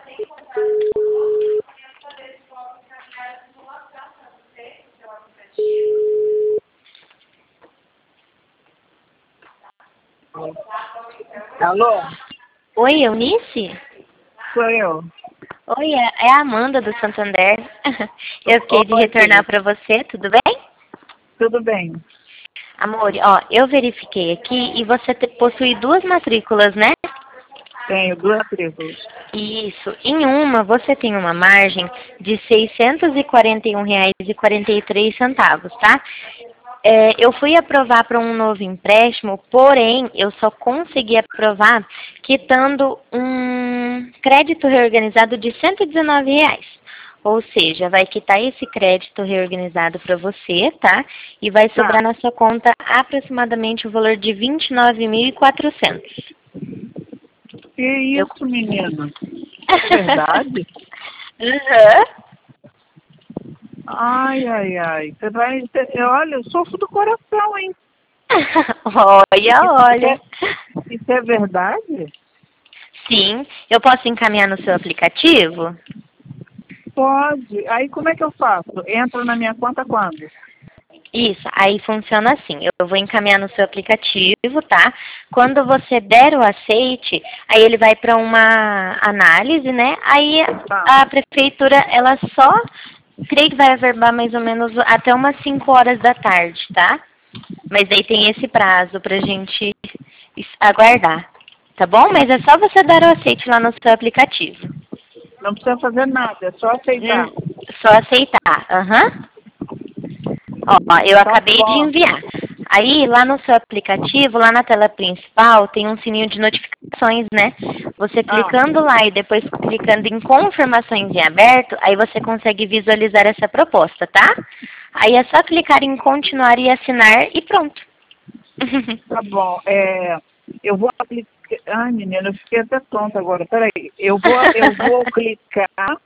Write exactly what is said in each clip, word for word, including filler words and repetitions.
Alô? Oi, Eunice? Sou eu. Oi, é é a Amanda do Santander. Eu fiquei de Oi, retornar filha. para você, tudo bem? Tudo bem? Amor, ó, eu verifiquei aqui e você te- possui duas matrículas, né? Tenho duas matrículas. Isso. Em uma, você tem uma margem de seiscentos e quarenta e um reais e quarenta e três centavos, tá? É, eu fui aprovar para um novo empréstimo, porém, eu só consegui aprovar quitando um crédito reorganizado de cento e dezenove reais. Ou seja, vai quitar esse crédito reorganizado para você, tá? E vai Tá. sobrar na sua conta aproximadamente o valor de vinte e nove mil e quatrocentos. Que Eu... isso, menina? É verdade? Uhum. Ai, ai, ai. Você vai... você- Olha, eu sofro do coração, hein? Olha, Isso olha. é, isso é verdade? Sim, eu posso encaminhar no seu aplicativo? Pode. Aí como é que eu faço? Entra na minha conta quando? Isso, aí funciona assim. Eu vou encaminhar no seu aplicativo, tá? Quando você der o aceite, aí ele vai para uma análise, né? Aí Tá. a prefeitura, ela só, creio que vai averbar mais ou menos até umas cinco horas da tarde, tá? Mas aí tem esse prazo pra gente es- aguardar, tá bom? Mas é só você dar o aceite lá no seu aplicativo. Não precisa fazer nada, é só aceitar. Hum, só aceitar, aham. Ó, eu Tá acabei de bom. enviar. Aí, lá no seu aplicativo, lá na tela principal, tem um sininho de notificações, né? Você Ah, clicando lá e depois clicando em confirmações em aberto, aí você consegue visualizar essa proposta, tá? Aí é só clicar em continuar e assinar e pronto. tá bom. É, eu vou aplicar. Ai, menina, eu fiquei até tonta agora. Peraí. Eu vou, eu vou clicar.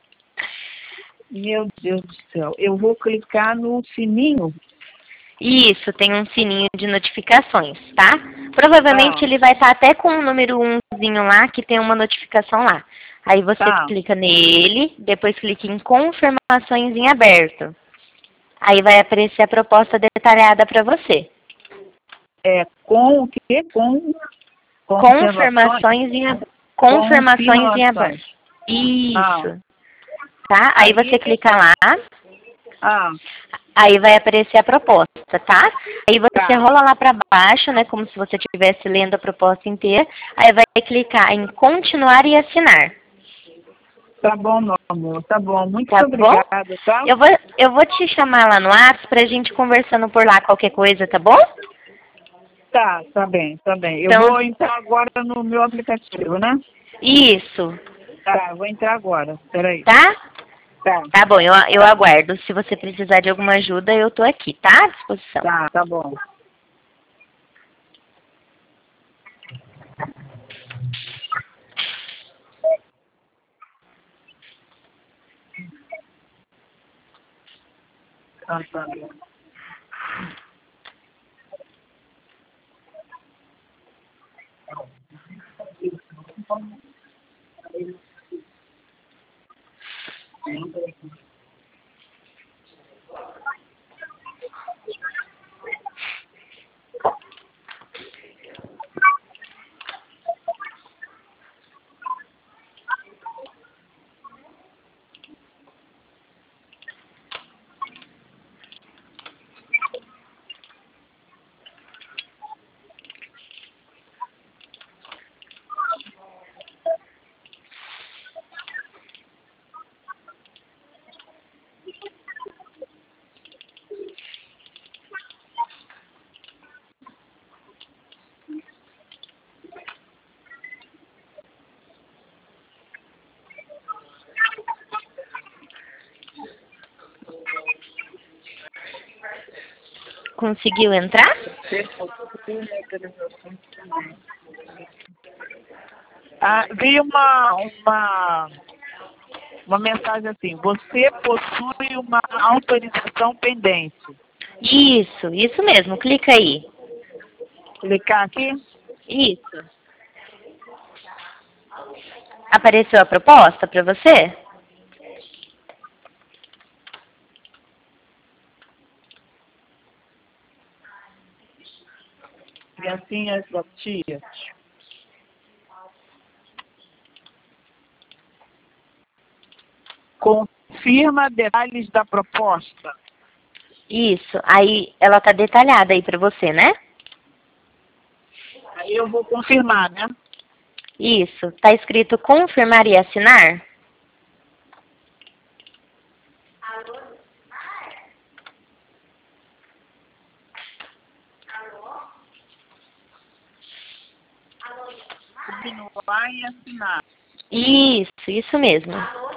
Meu Deus do céu. Eu vou clicar no sininho. Isso, tem um sininho de notificações, tá? Provavelmente Ah, ele vai estar até com o número umzinho lá, que tem uma notificação lá. Aí você tá. clica nele, depois clica em confirmações em aberto. Aí vai aparecer a proposta detalhada para você. É com o quê? Com conservações? Confirmações em aberto. Confirmações em aberto. Confirmações. Ah, Isso, tá? Aí você aí. clica lá, Ah, aí vai aparecer a proposta, tá? Aí você tá. rola lá para baixo, né, como se você estivesse lendo a proposta inteira. Aí vai clicar em continuar e assinar, Tá bom, meu amor. Tá bom. Muito tá bom? obrigada, tá? Eu vou, eu vou te chamar lá no WhatsApp pra gente conversando por lá qualquer coisa, tá bom? Tá, tá bem, tá bem. Eu Então, vou entrar agora no meu aplicativo, né? isso, Tá, eu vou entrar agora. Peraí. tá? Tá, Tá bom, eu, eu aguardo. Se você precisar de alguma ajuda, eu tô aqui, tá? À disposição. tá, tá bom. Tá, tá. Conseguiu entrar? Ah, vi uma, uma, uma mensagem assim, você possui uma autorização pendente. Isso, isso mesmo. Clica aí. Clicar aqui? Isso. Apareceu a proposta para você? Criancinhas da tia. Confirma detalhes da proposta. Isso. Aí ela tá detalhada aí para você, né? Aí eu vou confirmar, né? Isso. Tá escrito confirmar e assinar? Continuar e assinar. Isso, isso mesmo.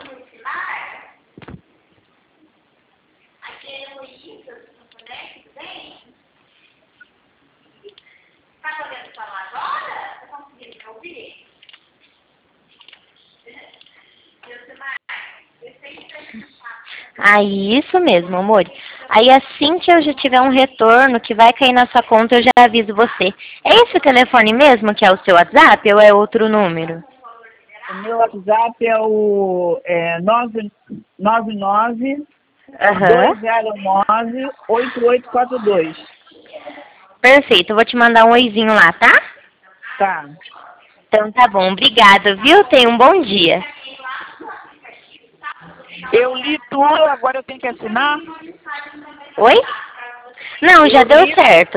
Aí, isso mesmo, amor. Aí assim que eu já tiver um retorno que vai cair na sua conta, eu já aviso você. É esse o telefone mesmo que é o seu WhatsApp ou é outro número? O meu WhatsApp é o é, nove nove Aham. dois zero nove oito oito quatro dois. Perfeito, eu vou te mandar um oizinho lá, tá? Tá. Então tá bom, obrigada, viu? Tenha um bom dia. Eu li tudo, agora eu tenho que assinar? Oi? Não, já Eu deu li. certo.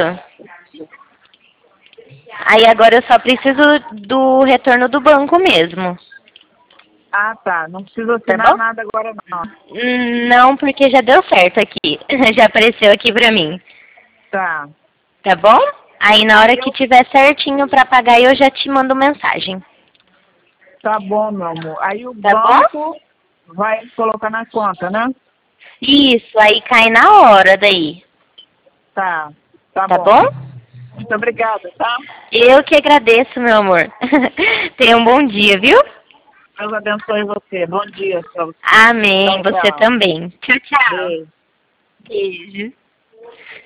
Aí agora eu só preciso do retorno do banco mesmo. Ah, tá. Não precisa Tá assinar bom? nada agora, não. Hum, Não, porque já deu certo aqui. Já apareceu aqui pra mim. Tá. Tá bom? Aí na hora Aí que eu... tiver certinho pra pagar, eu já te mando mensagem. Tá bom, meu amor. Aí o Tá bom? banco vai colocar na conta, né? Isso, aí cai na hora daí. Tá. Tá Tá bom. bom? Muito obrigada, tá? Eu que agradeço, meu amor. Tenha um bom dia, viu? Deus abençoe você. Bom dia, seu. Amém. Tchau, Você tchau. também. Tchau, tchau. Beijo. Beijo.